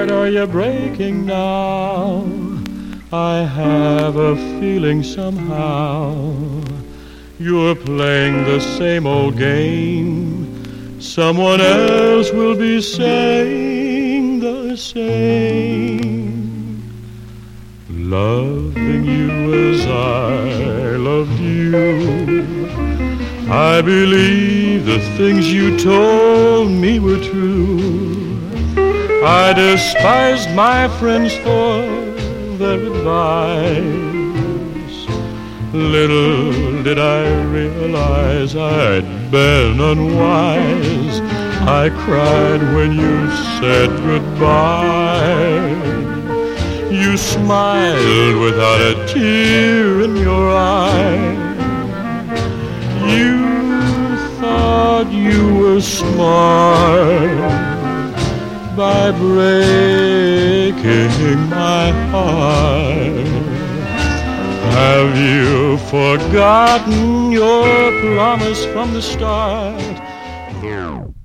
heart are you breaking now? I have a feeling somehow you're playing the same old game. Someone else will be saying the same. Loving you as I loved you, I believe the things you told me were true. I despised my friends for their advice. Little did I realize I'd been unwise. I cried when you said goodbye. You smiled without a tear in your eye. You thought you were smart by breaking my heart. Have you forgotten your promise from the start?